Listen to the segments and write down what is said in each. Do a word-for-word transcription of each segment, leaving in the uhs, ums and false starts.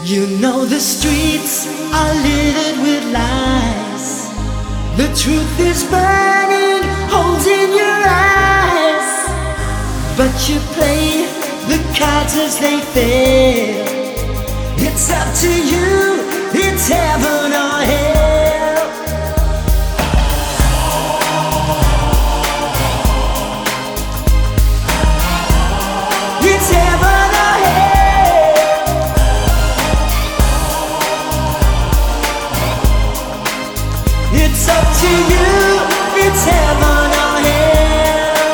You know the streets are littered with lies. The truth is burning holes in your eyes. But you play the cards as they fail. It's up to you, it's heaven or hell. It's heaven or hell. It's up to you, it's heaven or hell.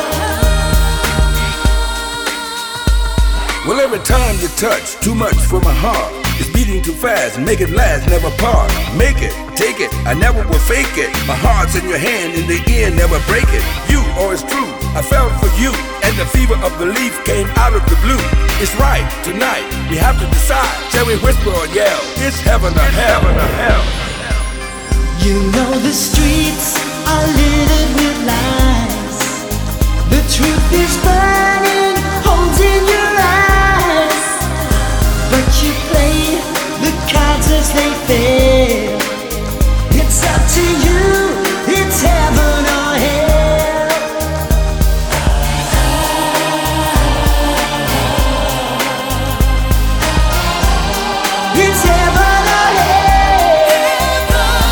Well, every time you touch, too much for my heart. It's beating too fast, make it last, never part. Make it, take it, I never will fake it. My heart's in your hand, in the end, never break it. You, or it's true, I fell for you. And the fever of belief came out of the blue. It's right, tonight, we have to decide. Shall we whisper or yell? It's heaven or hell. Heaven or hell. You know the streets are littered with lies. The truth is burning holes in your eyes. But you play the cards as they fail. It's up to you, it's heaven or hell. It's heaven or hell.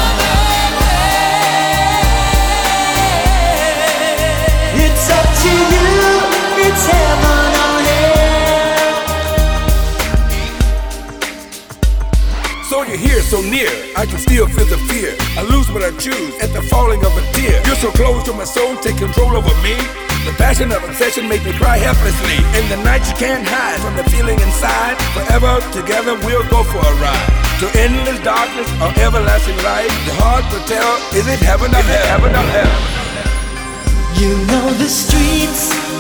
It's up to you, it's heaven or hell. So you're here, so near, I can still feel the fear. I lose what I choose at the falling of a tear. You're so close to my soul, take control over me. The passion of obsession make me cry helplessly. In the night you can't hide from the feeling inside. Forever together we'll go for a ride. To endless darkness or everlasting light. The heart will tell, is it heaven or hell? Heaven or hell? You know the streets